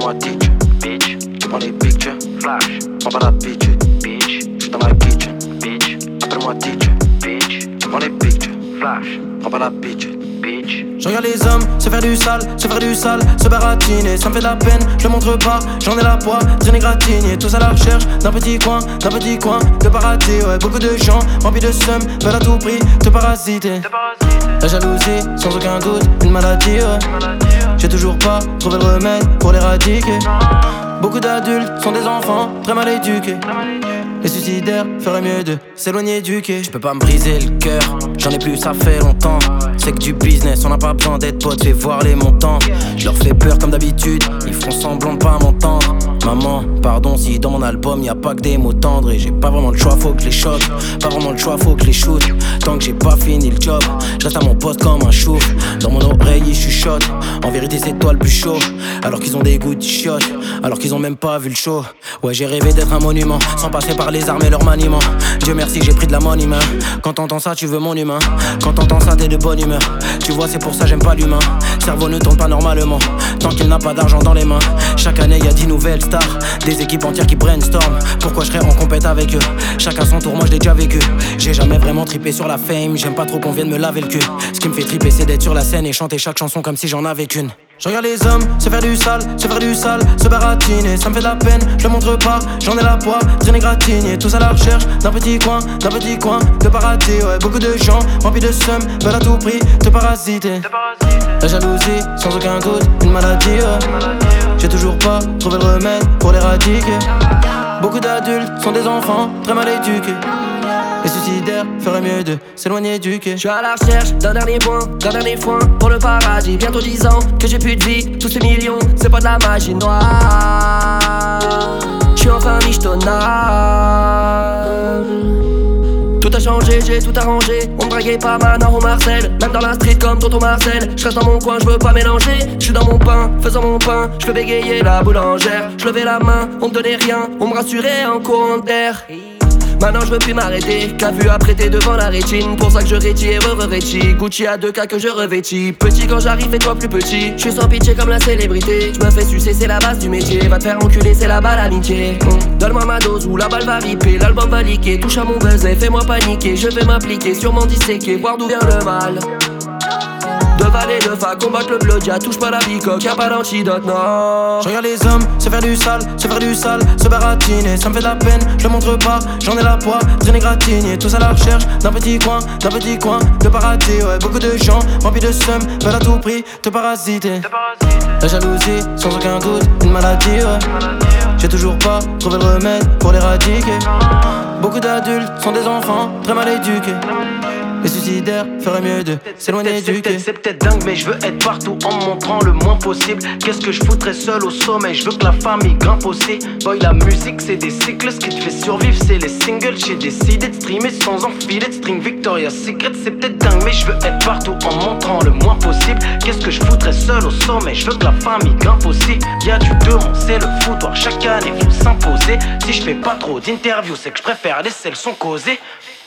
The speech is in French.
Appelle-moi teacher, bitch. Tu prends les pictures, flash. Prends pas l'habitude, bitch. J'suis dans la kitchen, bitch. Appelle-moi teacher, bitch. Tu prends les pictures, flash. Prends pas l'habitude, bitch. Je regarde les hommes se faire du sale, se baratiner. Ça me fait de la peine, je le montre pas. J'en ai la poids, traîner gratigné. Tous à la recherche d'un petit coin de paradis. Ouais, beaucoup de gens remplis de seum veulent à tout prix te parasiter. La jalousie, sans aucun doute, une maladie. Ouais. J'ai toujours pas trouvé le remède pour l'éradiquer. Beaucoup d'adultes sont des enfants très mal éduqués. Les suicidaires feraient mieux de s'éloigner du quai. Je peux pas me briser le cœur, j'en ai plus, ça fait longtemps. C'est que du business, on n'a pas besoin d'être potes, fais voir les montants. Je leur fais peur comme d'habitude, ils font semblant de pas m'entendre. Maman, pardon si dans mon album y a pas que des mots tendres. Et j'ai pas vraiment le choix, faut que je les choque. Pas vraiment le choix, faut que je les shoot. Tant que j'ai pas fini le job, je reste à mon poste comme un chou. Dans mon oreille ils chuchotent, en vérité c'est toi le plus chaud. Alors qu'ils ont des goûts de chiottes, alors qu'ils ont même pas vu le show. Ouais, j'ai rêvé d'être un monument, sans passer par les armes et leur maniement. Dieu merci, j'ai pris de la money main. Quand t'entends ça, tu veux mon humain. Quand t'entends ça, t'es de bonne humeur. Tu vois, c'est pour ça j'aime pas l'humain. Cerveau ne tourne pas normalement, tant qu'il n'a pas d'argent dans les mains. Chaque année y'a 10 nouvelles stars, des équipes entières qui brainstorm. Pourquoi je serais en compète avec eux? Chacun son tour, moi je l'ai déjà vécu. J'ai jamais vraiment trippé sur la fame, j'aime pas trop qu'on vienne me laver le cul. Ce qui me fait tripper c'est d'être sur la scène et chanter chaque chanson comme si j'en avais qu'une. Je regarde les hommes se faire du sale, se baratiner. Ça me fait de la peine, je le montre pas. J'en ai la poids, traîner gratigné. Tous à la recherche d'un petit coin de paradis. Ouais, beaucoup de gens remplis de seum veulent à tout prix te parasiter. La jalousie, sans aucun doute, une maladie. Ouais. J'ai toujours pas trouvé le remède pour l'éradiquer. Beaucoup d'adultes sont des enfants très mal éduqués. Les suicidaires feraient mieux de s'éloigner du quai. Je suis à la recherche d'un dernier point, d'un dernier foin pour le paradis. Bientôt 10 ans que j'ai plus de vie. Tous ces millions, c'est pas de la magie noire. Je suis enfin michetonnable. Tout a changé, j'ai tout arrangé. On me draguait pas Manon ou Marcel. Même dans la street comme Tonton Marcel. Je reste dans mon coin, je veux pas mélanger. Je suis dans mon pain, faisant mon pain. Je peux bégayer la boulangère. Je levais la main, on me donnait rien. On me rassurait en courant d'air. Maintenant je veux plus m'arrêter, qu'a vu apprêter devant la rétine. Pour ça que je rétis et re-rétis. Gucci à 2K que je revêtis. Petit quand j'arrive et toi plus petit. Je suis sans pitié comme la célébrité. Je me fais sucer, c'est la base du métier. Va te faire enculer, c'est là-bas l'amitié. Donne-moi ma dose ou la balle va riper. L'album va liquer, touche à mon buzz et fais-moi paniquer. Je vais m'appliquer, sûrement disséquer, voir d'où vient le mal. De Val et de Fa, combattre le blood, touche pas la bicoque, y'a pas d'antidote, non. Je regarde les hommes se faire du sale, se baratiner. Ça me fait de la peine, je le montre pas. J'en ai la poids, traîner gratigné. Tous à la recherche d'un petit coin de paradis. Ouais, beaucoup de gens remplis de seum veulent à tout prix te parasiter. La jalousie, sans aucun doute, une maladie. Ouais. J'ai toujours pas trouvé le remède pour l'éradiquer. Beaucoup d'adultes sont des enfants très mal éduqués. Les suicidaires feraient mieux de s'éloigner du quai. C'est peut-être dingue mais je veux être partout en me montrant le moins possible. Qu'est-ce que je foutrais seul au sommet? Je veux que la famille grimpe aussi. Boy, la musique c'est des cycles, ce qui te fait survivre c'est les singles. J'ai décidé de streamer sans enfiler de string. Victoria's Secret, c'est peut-être dingue mais je veux être partout en me montrant le moins possible. Qu'est-ce que je foutrais seul au sommet? Je veux que la famille grimpe aussi. Y'a du demande, c'est le foutoir, chaque année faut s'imposer. Si je fais pas trop d'interviews c'est que je préfère laisser le son causer.